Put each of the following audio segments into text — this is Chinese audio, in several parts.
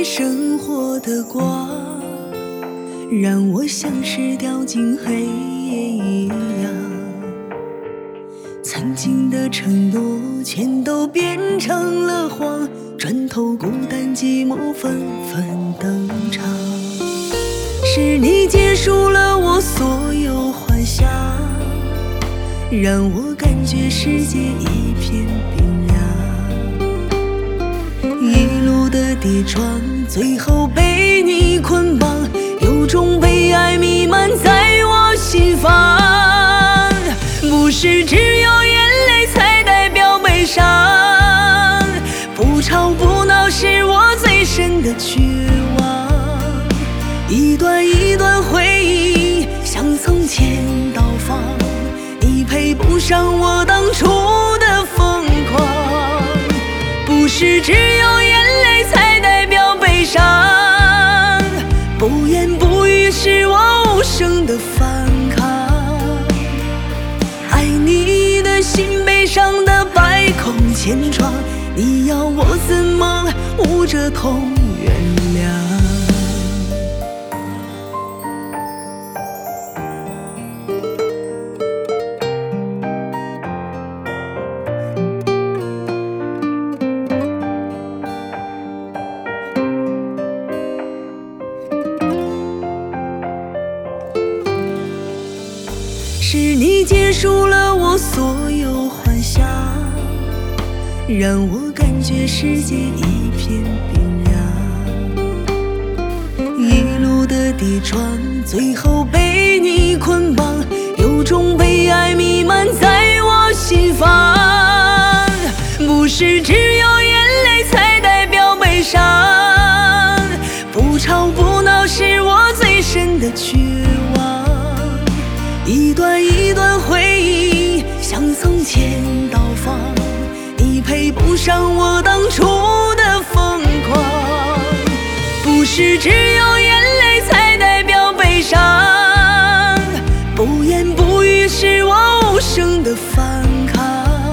生活的光，让我像是掉进黑夜一样。曾经的承诺全都变成了谎，转头孤单寂寞纷纷登场。是你结束了我所有幻想，让我感觉世界一片冰凉。一路的跌撞，最后被你捆绑，有种悲哀弥漫在我心房。不是只有眼泪才代表悲伤，不吵不闹是我最深的绝望。一段一段回忆像从前倒放，你配不上我当初的疯狂。不是只有眼泪才代表悲伤，不言不语是我无声的反抗。爱你的心悲伤的百孔千疮，你要我怎么捂着痛原谅？是你结束了我所有幻想，让我感觉世界一片冰凉。一路的跌撞，最后被你捆绑，有种悲哀弥漫在我心房。不是只有眼泪才代表悲伤，不吵不闹是我最深的绝望。一段一段回忆像从前倒放，你配不上我当初的疯狂。不是只有眼泪才代表悲伤，不言不语是我无声的反抗。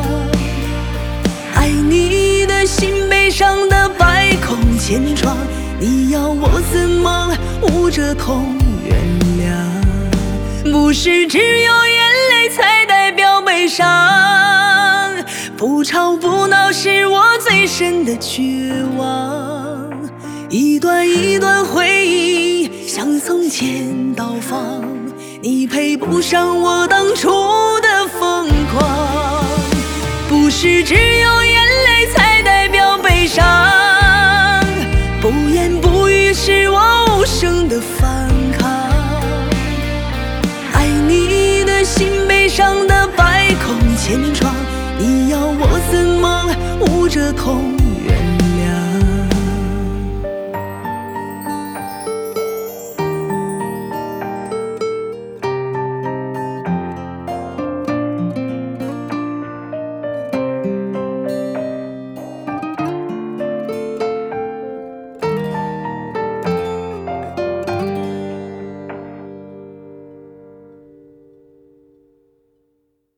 爱你的心悲伤的百孔千疮，你要我怎么捂着痛原谅？不是只有眼泪才代表悲伤，不吵不闹是我最深的绝望。一段一段回忆像从前倒放，你配不上我当初的疯狂。不是只有眼泪才代表悲伤，不言不语是我无声的反抗。爱你的心悲伤的